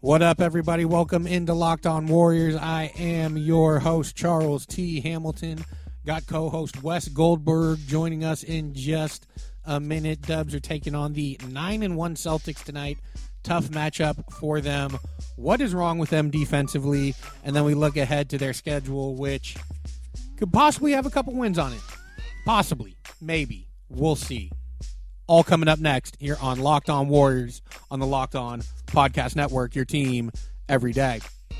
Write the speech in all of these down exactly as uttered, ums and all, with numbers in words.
What up, everybody? Welcome into Locked On Warriors. I am your host, Charles T. Hamilton. Got co-host Wes Goldberg joining us in just a minute. Dubs are taking on the nine and one Celtics tonight. Tough matchup for them. What is wrong with them defensively? And then we look ahead to their schedule, which could possibly have a couple wins on it. Possibly. Maybe. We'll see. All coming up next here on Locked On Warriors on the Locked On Podcast Network, your team every day.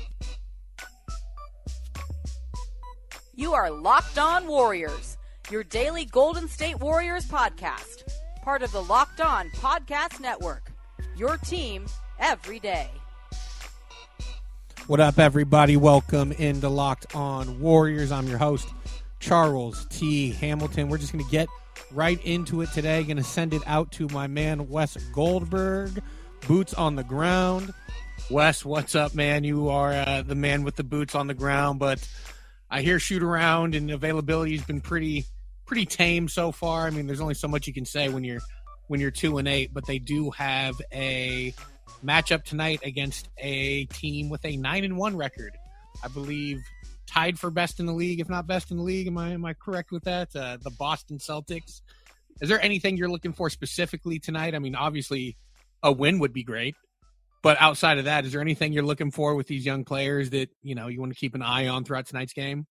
You are Locked On Warriors, your daily Golden State Warriors podcast. Part of the Locked On Podcast Network, your team every day. What up, everybody? Welcome into Locked On Warriors. I'm your host, Charles T. Hamilton. We're just going to get right into it today. Going to send it out to my man, Wes Goldberg. Boots on the ground. Wes, what's up, man? You are uh, the man with the boots on the ground, but I hear shoot around and availability has been pretty pretty tame so far. I mean, there's only so much you can say when you're when you're two and eight, but they do have a matchup tonight against a team with a nine and one record. I believe tied for best in the league, if not best in the league. Am I am I correct with that? Uh, the Boston Celtics. Is there anything you're looking for specifically tonight? I mean, obviously a win would be great, but outside of that, is there anything you're looking for with these young players that, you know, you want to keep an eye on throughout tonight's game?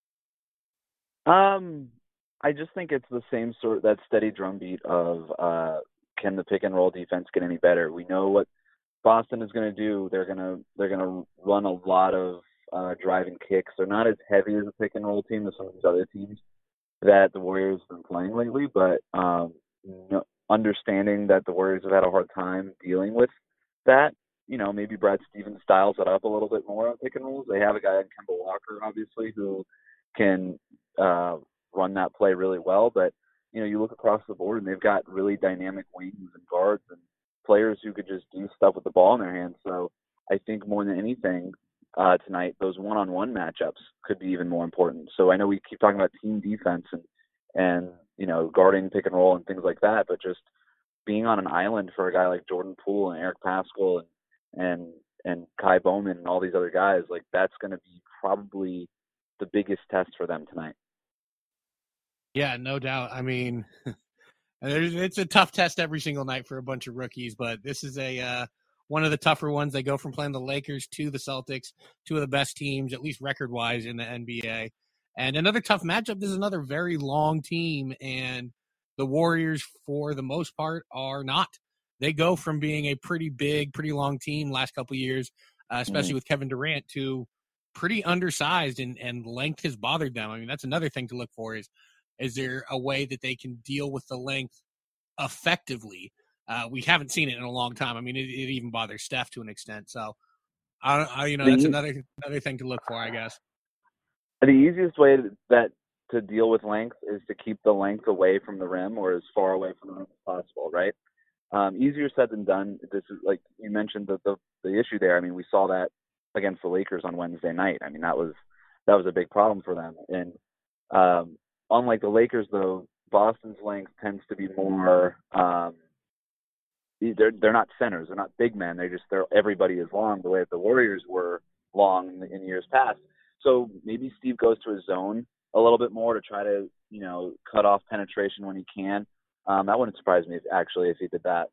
Um, I just think it's the same sort, that steady drumbeat of uh, can the pick and roll defense get any better? We know what Boston is going to do. They're going to they're going to run a lot of uh, driving kicks. They're not as heavy as a pick and roll team as some of these other teams that the Warriors have been playing lately, but um, you know, understanding that the Warriors have had a hard time dealing with that. You know, maybe Brad Stevens styles it up a little bit more on pick and rolls. They have a guy in Kemba Walker, obviously, who can uh, run that play really well. But, you know, you look across the board and they've got really dynamic wings and guards and players who could just do stuff with the ball in their hands. So I think more than anything uh, tonight, those one-on-one matchups could be even more important. So I know we keep talking about team defense and, and you know, guarding pick and roll and things like that, but just being on an island for a guy like Jordan Poole and Eric Paschall and and and Kai Bowman and all these other guys, like that's going to be probably the biggest test for them tonight. Yeah, no doubt. I mean, it's a tough test every single night for a bunch of rookies, but this is a uh, one of the tougher ones. They go from playing the Lakers to the Celtics, two of the best teams, at least record-wise, in the N B A. And another tough matchup. This is another very long team, and the Warriors, for the most part, are not. They go from being a pretty big, pretty long team last couple of years, uh, especially mm-hmm. with Kevin Durant, to pretty undersized, and, and length has bothered them. I mean, that's another thing to look for is, is there a way that they can deal with the length effectively? Uh, we haven't seen it in a long time. I mean, it, it even bothers Steph to an extent. So, I, I, you know, that's another another thing to look for, I guess. The easiest way that to deal with length is to keep the length away from the rim or as far away from the rim as possible, right? Um, easier said than done. This is like you mentioned the, the the issue there. I mean, we saw that against the Lakers on Wednesday night. I mean, that was that was a big problem for them. And um, unlike the Lakers, though, Boston's length tends to be more. Um, they're they're not centers. They're not big men. They just they're everybody is long the way that the Warriors were long in, in years past. So maybe Steve goes to his zone a little bit more to try to you know cut off penetration when he can. Um, that wouldn't surprise me if, actually if he did that.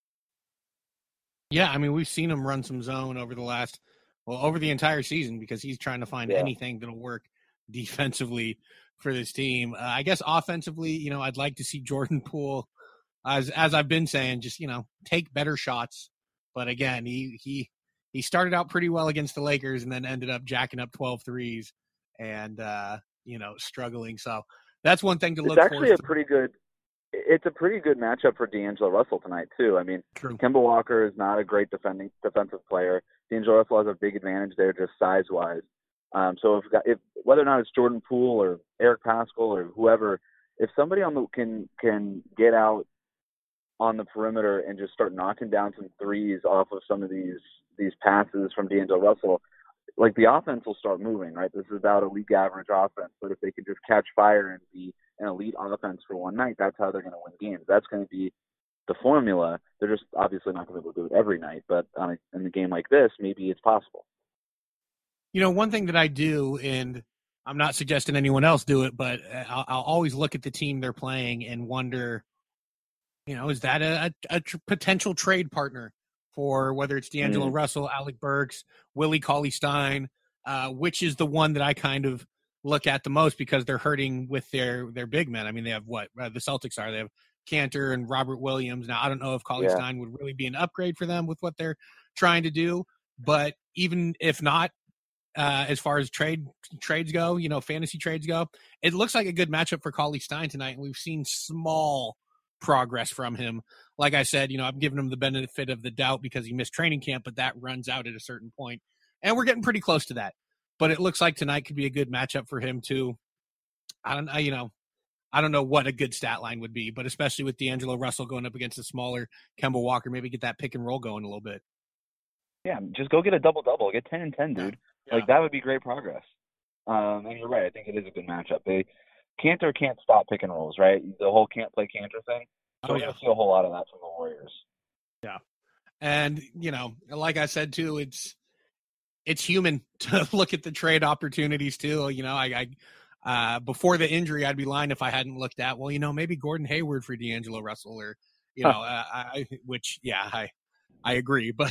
Yeah, I mean, we've seen him run some zone over the last, well, over the entire season because he's trying to find yeah. anything that'll work defensively for this team. Uh, I guess offensively, you know, I'd like to see Jordan Poole, as as I've been saying, just, you know, take better shots. But again, he he he started out pretty well against the Lakers and then ended up jacking up twelve threes and, uh, you know, struggling. So that's one thing to it's look for. It's actually a pretty good – It's a pretty good matchup for D'Angelo Russell tonight, too. I mean, True. Kemba Walker is not a great defending defensive player. D'Angelo Russell has a big advantage there just size-wise. Um, so if, if whether or not it's Jordan Poole or Eric Paschall or whoever, if somebody on the can can get out on the perimeter and just start knocking down some threes off of some of these these passes from D'Angelo Russell, like the offense will start moving, right? This is about a league average offense, but if they can just catch fire and be an elite offense for one night, that's how they're going to win games. That's going to be the formula. They're just obviously not going to be able to do it every night, but on a, in a game like this, maybe it's possible. You know, one thing that I do, and I'm not suggesting anyone else do it, but I'll, I'll always look at the team they're playing and wonder, you know, is that a, a, a tr- potential trade partner for whether it's D'Angelo mm. Russell, Alec Burks, Willie Cauley-Stein, uh, which is the one that I kind of look at the most because they're hurting with their, their big men. I mean, they have what uh, the Celtics are. They have Cantor and Robert Williams. Now, I don't know if Cauley-Stein yeah. would really be an upgrade for them with what they're trying to do, but even if not, Uh, as far as trade trades go, you know, fantasy trades go, it looks like a good matchup for Cauley-Stein tonight, and we've seen small progress from him. Like I said, you know, I'm giving him the benefit of the doubt because he missed training camp, but that runs out at a certain point, and we're getting pretty close to that. But it looks like tonight could be a good matchup for him too. I don't know, you know, I don't know what a good stat line would be, but especially with D'Angelo Russell going up against a smaller Kemba Walker, maybe get that pick and roll going a little bit. Yeah, just go get a double-double. Get ten and ten, dude. Yeah. Like, that would be great progress. Um, and you're right. I think it is a good matchup. They Cantor can't stop pick and rolls, right? The whole can't play Cantor thing. So oh, we're yeah. going to see a whole lot of that from the Warriors. Yeah. And, you know, like I said, too, it's it's human to look at the trade opportunities, too. You know, I, I uh, before the injury, I'd be lying if I hadn't looked at, well, you know, maybe Gordon Hayward for D'Angelo Russell or, you know, huh. uh, I, which, yeah, I – I agree, but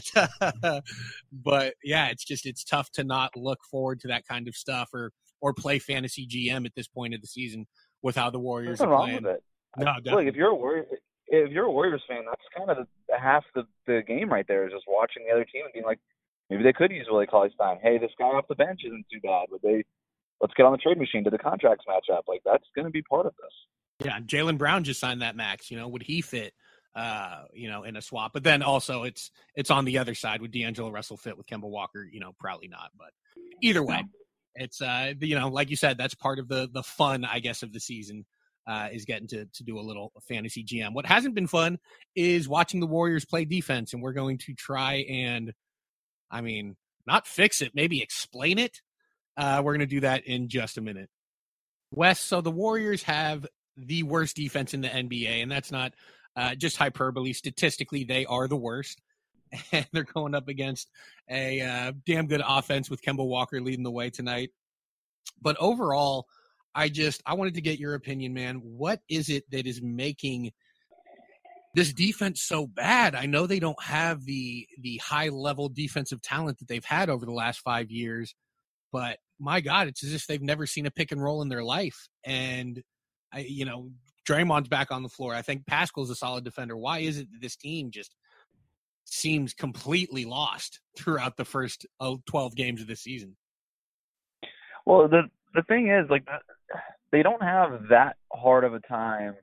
but yeah, it's just it's tough to not look forward to that kind of stuff or or play fantasy G M at this point of the season with how the Warriors Nothing are wrong playing. With it. No, I, look, if you're a Warriors, if you're a Warriors fan, that's kind of the, half the the game right there is just watching the other team and being like, maybe they could use Willie Cauley-Stein. Hey, this guy off the bench isn't too bad, but they let's get on the trade machine. Did the contracts match up? Like that's going to be part of this. Yeah, Jaylen Brown just signed that max. You know, would he fit? Uh, you know, in a swap, but then also it's it's on the other side. Would D'Angelo Russell fit with Kemba Walker? You know, probably not. But either way, it's uh, you know, like you said, that's part of the the fun, I guess, of the season uh, is getting to to do a little fantasy G M. What hasn't been fun is watching the Warriors play defense, and we're going to try and, I mean, not fix it, maybe explain it. Uh, we're going to do that in just a minute. Wes, so the Warriors have the worst defense in the N B A, and that's not. Uh, just hyperbole. Statistically, they are the worst. And they're going up against a uh, damn good offense with Kemba Walker leading the way tonight. But overall, I just I wanted to get your opinion, man. What is it that is making this defense so bad? I know they don't have the the high-level defensive talent that they've had over the last five years, but my God, it's as if they've never seen a pick and roll in their life. And, I, you know, Draymond's back on the floor. I think Pascal's a solid defender. Why is it that this team just seems completely lost throughout the first twelve games of the season? Well, the the thing is, like, they don't have that hard of a time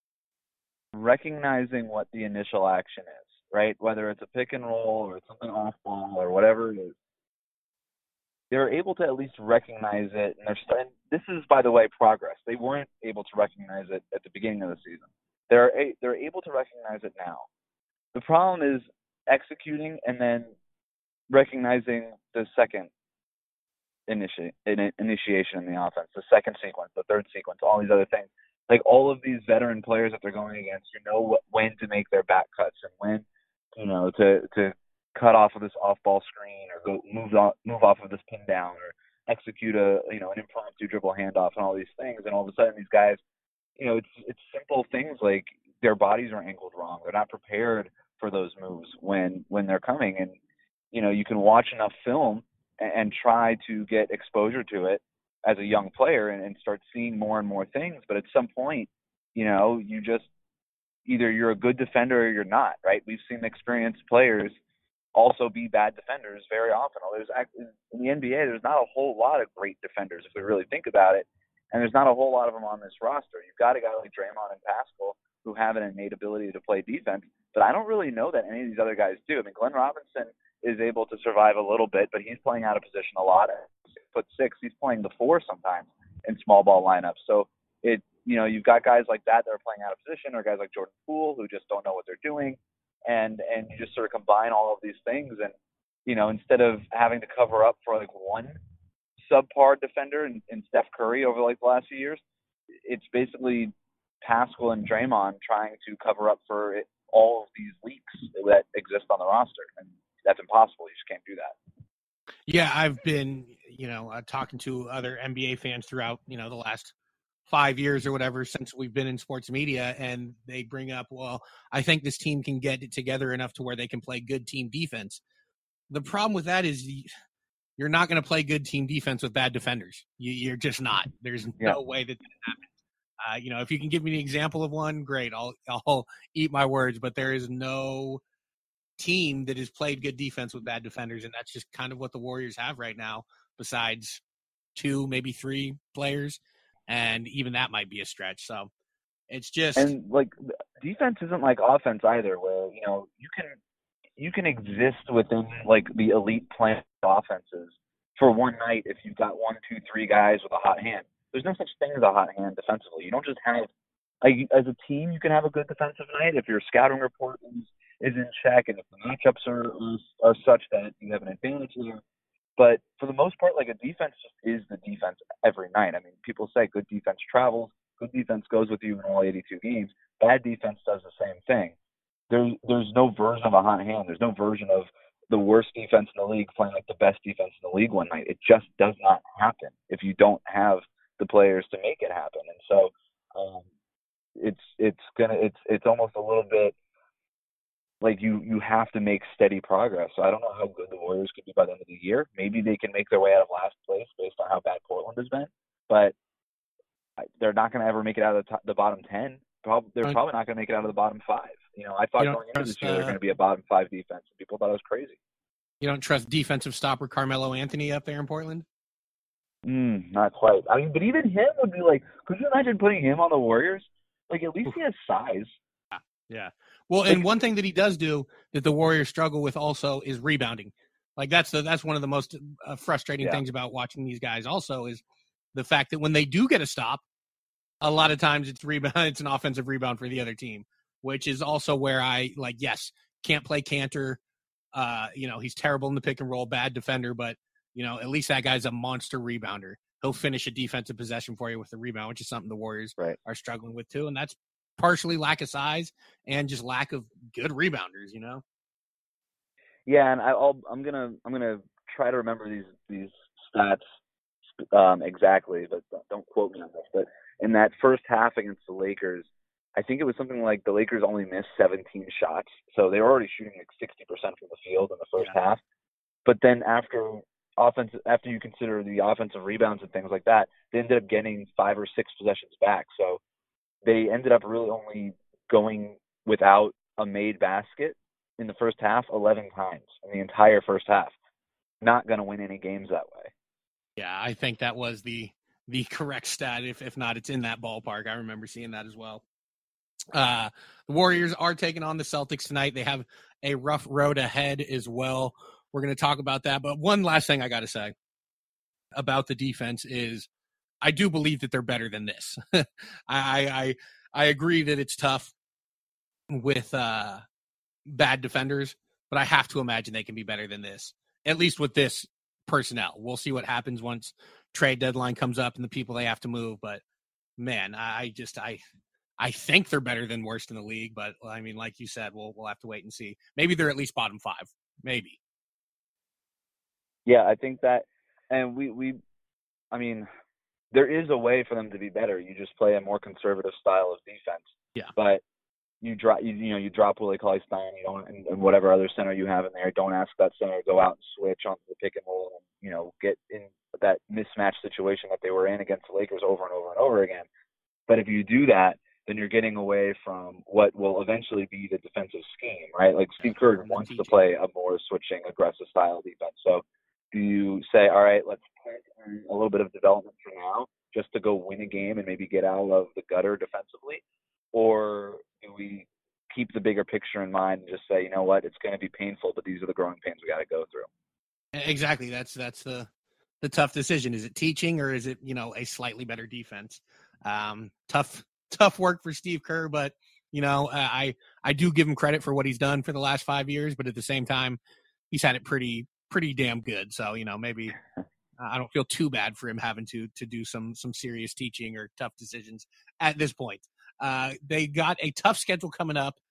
recognizing what the initial action is, right? Whether it's a pick and roll or it's something off ball or whatever it is. They're able to at least recognize it, and they're starting. This is, by the way, progress. They weren't able to recognize it at the beginning of the season. They're a, they're able to recognize it now. The problem is executing and then recognizing the second initi- in, initiation in the offense, the second sequence, the third sequence, all these other things. Like all of these veteran players that they're going against, you know what, when to make their back cuts and when, you know, to to. cut off of this off-ball screen or go move off, move off of this pin down or execute a, you know, an impromptu dribble handoff and all these things. And all of a sudden these guys, you know, it's, it's simple things like their bodies are angled wrong. They're not prepared for those moves when, when they're coming. And, you know, you can watch enough film and, and try to get exposure to it as a young player and, and start seeing more and more things. But at some point, you know, you just, either you're a good defender or you're not, right? We've seen experienced players also be bad defenders very often. There's in the N B A, there's not a whole lot of great defenders if we really think about it, and there's not a whole lot of them on this roster. You've got a guy like Draymond and Pascal who have an innate ability to play defense, but I don't really know that any of these other guys do. I mean, Glenn Robinson is able to survive a little bit, but he's playing out of position a lot. Six foot six, he's playing the four sometimes in small ball lineups. So it, you know, you've got guys like that that are playing out of position, or guys like Jordan Poole who just don't know what they're doing. And and you just sort of combine all of these things, and you know, instead of having to cover up for like one subpar defender in, in Steph Curry over like the last few years, it's basically Pascal and Draymond trying to cover up for it, all of these leaks that exist on the roster, and that's impossible. You just can't do that. Yeah, I've been, you know, uh, talking to other N B A fans throughout, you know, the last five years or whatever since we've been in sports media, and they bring up, well, I think this team can get it together enough to where they can play good team defense. The problem with that is you're not going to play good team defense with bad defenders. You, you're just not. There's Yeah. no way that that happens. Uh, you know, if you can give me an example of one, great. I'll I'll eat my words, but there is no team that has played good defense with bad defenders, and that's just kind of what the Warriors have right now, besides two, maybe three players, and even that might be a stretch. So it's just and like defense isn't like offense either, where you know you can you can exist within like the elite plan offenses for one night if you've got one, two, three guys with a hot hand. There's no such thing as a hot hand defensively. You don't just have like, as a team you can have a good defensive night if your scouting report is is in check and if the matchups are are such that you have an advantage there. But for the most part, like a defense just is the defense every night. I mean, people say good defense travels, good defense goes with you in all eighty-two games. Bad defense does the same thing. There's there's no version of a hot hand. There's no version of the worst defense in the league playing like the best defense in the league one night. It just does not happen if you don't have the players to make it happen. And so um, it's it's gonna it's it's almost a little bit like you you have to make steady progress. So I don't know how good the Warriors could be by the end of the year. Maybe they can make their way out of last place based on how bad Portland has been, but they're not going to ever make it out of the, top, the bottom ten. Probably, they're probably not going to make it out of the bottom five. You know, I thought you going into trust, this year they're uh, going to be a bottom five defense, and people thought it was crazy. you don't trust defensive stopper Carmelo Anthony up there in Portland? Mm, not quite. I mean, but even him would be like, could you imagine putting him on the Warriors? Like, at least he has size. Yeah. yeah. Well, and one thing that he does do that the Warriors struggle with also is rebounding. Like that's the, that's one of the most uh, frustrating Yeah. things about watching these guys also is the fact that when they do get a stop, a lot of times it's rebound, it's an offensive rebound for the other team, which is also where I like, yes, can't play Cantor. Uh, you know, he's terrible in the pick and roll, bad defender, but you know, at least that guy's a monster rebounder. He'll finish a defensive possession for you with the rebound, which is something the Warriors right. are struggling with too. And that's partially lack of size and just lack of good rebounders, you know? Yeah. And I, I'll, I'm going to, I'm going to try to remember these, these stats um, exactly, but don't quote me on this, but in that first half against the Lakers, I think it was something like the Lakers only missed seventeen shots. So they were already shooting like sixty percent from the field in the first Yeah. half. But then after offense, after you consider the offensive rebounds and things like that, they ended up getting five or six possessions back. So they ended up really only going without a made basket in the first half eleven times in the entire first half. Not going to win any games that way. Yeah, I think that was the the correct stat. If if not, it's in that ballpark. I remember seeing that as well. Uh, the Warriors are taking on the Celtics tonight. They have a rough road ahead as well. We're going to talk about that. But one last thing I got to say about the defense is I do believe that they're better than this. I, I I agree that it's tough with uh, bad defenders, but I have to imagine they can be better than this, at least with this personnel. We'll see what happens once trade deadline comes up and the people they have to move. But, man, I just – I – I think they're better than worst in the league, but I mean, like you said, we'll we'll have to wait and see. Maybe they're at least bottom five, maybe. Yeah, I think that, and we we, I mean, there is a way for them to be better. You just play a more conservative style of defense. Yeah. But you drop, you, you know, you drop Willie Cauley-Stein, you don't, and, and whatever other center you have in there. Don't ask that center to go out and switch onto the pick and roll, and you know, get in that mismatch situation that they were in against the Lakers over and over and over again. But if you do that, then you're getting away from what will eventually be the defensive scheme, right? Like Steve Kerr wants to play a more switching, aggressive style defense. So do you say, all right, let's put a little bit of development for now just to go win a game and maybe get out of the gutter defensively? Or do we keep the bigger picture in mind and just say, you know what, it's going to be painful, but these are the growing pains we got to go through? Exactly. That's that's the the tough decision. Is it teaching or is it, you know, a slightly better defense? Um, tough. Tough work for Steve Kerr, but you know, I I do give him credit for what he's done for the last five years. But at the same time, he's had it pretty pretty damn good. So you know, maybe I don't feel too bad for him having to to do some some serious teaching or tough decisions at this point. Uh, they got a tough schedule coming up.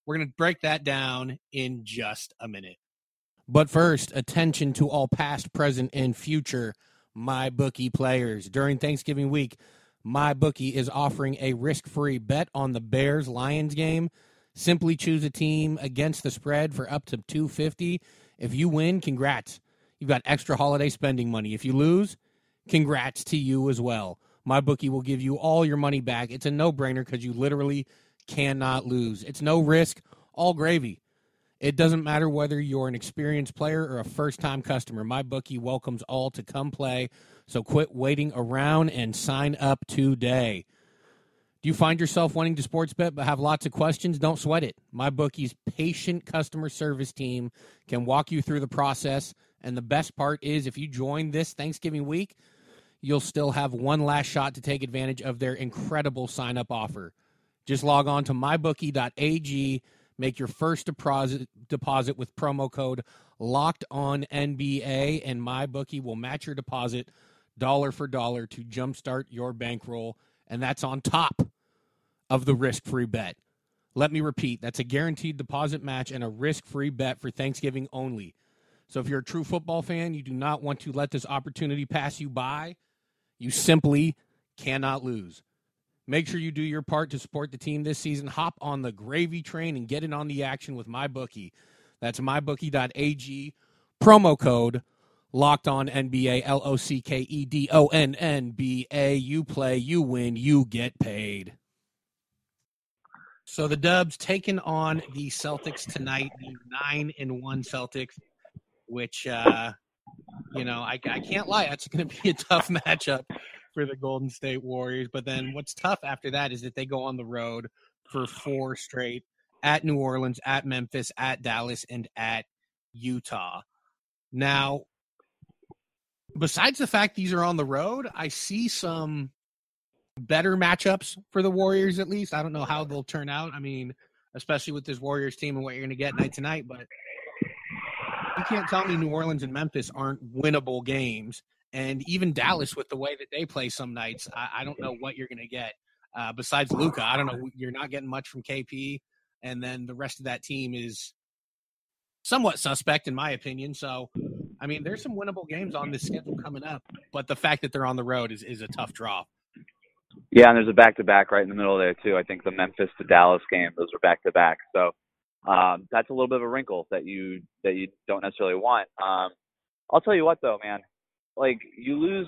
We're going to break that down in just a minute. But first, attention to all past, present, and future MyBookie players. During Thanksgiving week, MyBookie is offering a risk-free bet on the Bears-Lions game. Simply choose a team against the spread for up to two hundred fifty dollars. If you win, congrats. You've got extra holiday spending money. If you lose, congrats to you as well. MyBookie will give you all your money back. It's a no-brainer because you literally cannot lose. It's no risk, all gravy. It doesn't matter whether you're an experienced player or a first-time customer. MyBookie welcomes all to come play, so quit waiting around and sign up today. Do you find yourself wanting to sports bet but have lots of questions? Don't sweat it. MyBookie's patient customer service team can walk you through the process, and the best part is if you join this Thanksgiving week, you'll still have one last shot to take advantage of their incredible sign-up offer. Just log on to my bookie dot a g. Make your first deposit deposit with promo code LOCKEDONNBA, and MyBookie will match your deposit dollar for dollar to jumpstart your bankroll, and that's on top of the risk-free bet. Let me repeat, that's a guaranteed deposit match and a risk-free bet for Thanksgiving only. So if you're a true football fan, you do not want to let this opportunity pass you by. You simply cannot lose. Make sure you do your part to support the team this season. Hop on the gravy train and get in on the action with MyBookie. That's my bookie dot a g. Promo code LOCKEDONNBA, L O C K E D O N N B A. You play, you win, you get paid. So the Dubs taking on the Celtics tonight, the nine and one Celtics, which, uh, you know, I, I can't lie, that's going to be a tough matchup for the Golden State Warriors. But then what's tough after that is that they go on the road for four straight at New Orleans, at Memphis, at Dallas, and at Utah. Now, besides the fact these are on the road, I see some better matchups for the Warriors, at least. I don't know how they'll turn out. I mean, especially with this Warriors team and what you're going to get night to night, but you can't tell me New Orleans and Memphis aren't winnable games. And even Dallas, with the way that they play some nights, I, I don't know what you're going to get. Uh, besides Luka, I don't know. You're not getting much from K P, and then the rest of that team is somewhat suspect, in my opinion. So, I mean, there's some winnable games on this schedule coming up, but the fact that they're on the road is, is a tough draw. Yeah, and there's a back-to-back right in the middle there, too. I think the Memphis to Dallas game, those are back-to-back. So um, that's a little bit of a wrinkle that you that you don't necessarily want. Um, I'll tell you what, though, man. Like, you lose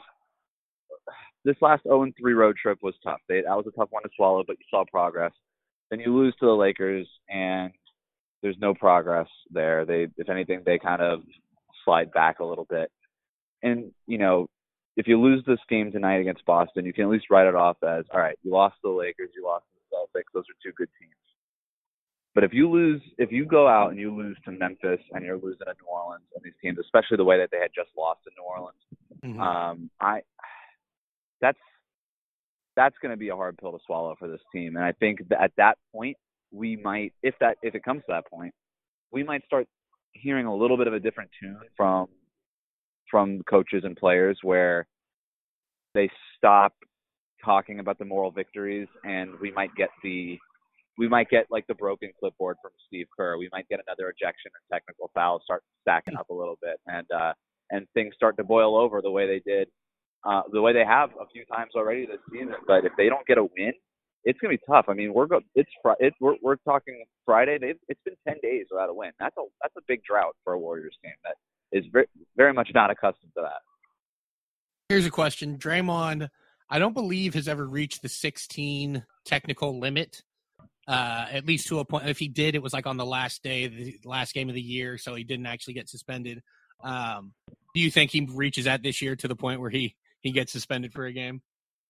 – this last oh and three road trip was tough. They, that was a tough one to swallow, but you saw progress. Then you lose to the Lakers, and there's no progress there. They, if anything, they kind of slide back a little bit. And, you know, if you lose this game tonight against Boston, you can at least write it off as, all right, you lost to the Lakers, you lost to the Celtics. Those are two good teams. But if you lose, if you go out and you lose to Memphis and you're losing to New Orleans and these teams, especially the way that they had just lost to New Orleans, mm-hmm. um, I that's that's going to be a hard pill to swallow for this team. And I think that at that point, we might, if that if it comes to that point, we might start hearing a little bit of a different tune from from coaches and players, where they stop talking about the moral victories, and we might get the we might get like the broken clipboard from Steve Kerr. We might get another ejection or technical foul start stacking up a little bit, and uh, and things start to boil over the way they did, uh, the way they have a few times already this season. But if they don't get a win, it's gonna be tough. I mean, we're go- it's fr- it's we're we're talking Friday. They've, it's been ten days without a win. That's a that's a big drought for a Warriors team that is very very much not accustomed to that. Here's a question: Draymond, I don't believe has ever reached the sixteen technical limit. Uh, at least to a point. If he did, it was like on the last day, the last game of the year, so he didn't actually get suspended. Um, do you think he reaches that this year to the point where he, he gets suspended for a game?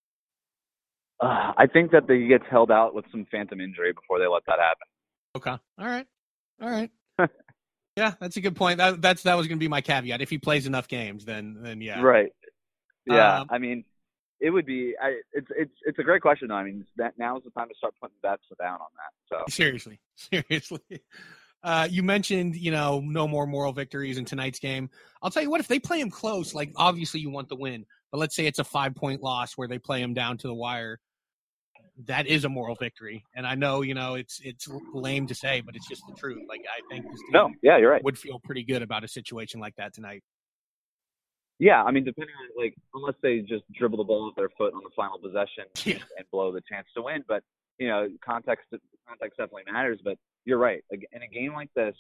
Uh, I think that he gets held out with some phantom injury before they let that happen. Okay. All right. All right. Yeah, that's a good point. That, that's that was going to be my caveat. If he plays enough games, then then yeah. Right. Yeah. Um, I mean, it would be. I, it's it's it's a great question. Though. I mean, that now is the time to start putting bets down on that. So seriously, seriously. Uh, you mentioned, you know, no more moral victories in tonight's game. I'll tell you what, if they play him close, like obviously you want the win, but let's say it's a five point loss where they play him down to the wire. that is a moral victory. And I know, you know, it's it's lame to say, but it's just the truth. Like, I think this team no, yeah, you're right. would feel pretty good about a situation like that tonight. Yeah, I mean, depending on, like, unless they just dribble the ball off their foot on the final possession yeah. and blow the chance to win. But, you know, context context definitely matters. But you're right. In a game like this,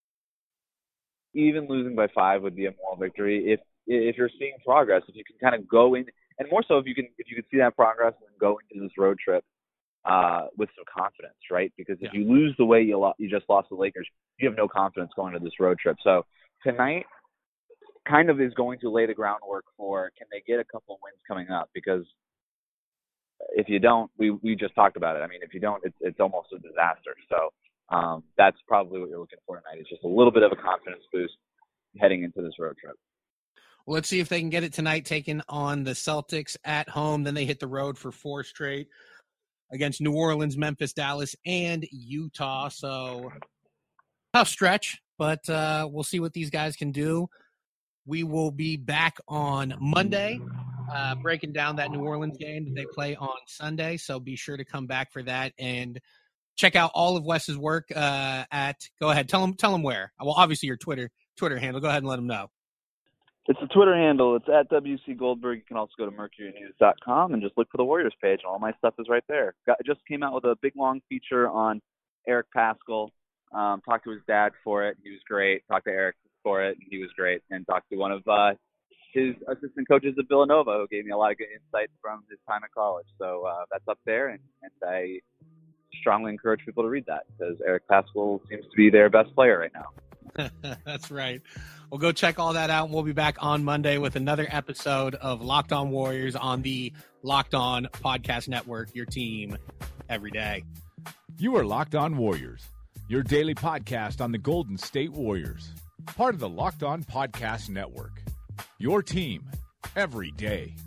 even losing by five would be a moral victory if if you're seeing progress, if you can kind of go in, and more so if you can if you can see that progress and go into this road trip uh, with some confidence, right? Because if yeah. you lose the way you lo- you just lost the Lakers, you have no confidence going to this road trip. So tonight kind of is going to lay the groundwork for, can they get a couple wins coming up? Because if you don't, we, we just talked about it. I mean, if you don't, it's it's almost a disaster. So um, that's probably what you're looking for tonight, is just a little bit of a confidence boost heading into this road trip. Well, let's see if they can get it tonight, taking on the Celtics at home. Then they hit the road for four straight against New Orleans, Memphis, Dallas, and Utah. So tough stretch, but uh, we'll see what these guys can do. We will be back on Monday, uh, breaking down that New Orleans game that they play on Sunday. So be sure to come back for that and check out all of Wes's work uh, at. Go ahead, tell them tell them where. Well, obviously your Twitter Twitter handle. Go ahead and let them know. It's a Twitter handle. It's at W C Goldberg. You can also go to mercury news dot com and just look for the Warriors page. All my stuff is right there. Got, just came out with a big long feature on Eric Paschall. Um, talked to his dad for it. He was great. Talked to Eric for it, and he was great. And talked to one of uh, his assistant coaches at Villanova, who gave me a lot of good insights from his time at college. So uh, that's up there, and, and I strongly encourage people to read that, because Eric Paschall seems to be their best player right now. That's right. Well, go check all that out, and we'll be back on Monday with another episode of Locked On Warriors on the Locked On Podcast Network, your team every day. You are Locked On Warriors, your daily podcast on the Golden State Warriors, part of the Locked On Podcast Network, your team every day.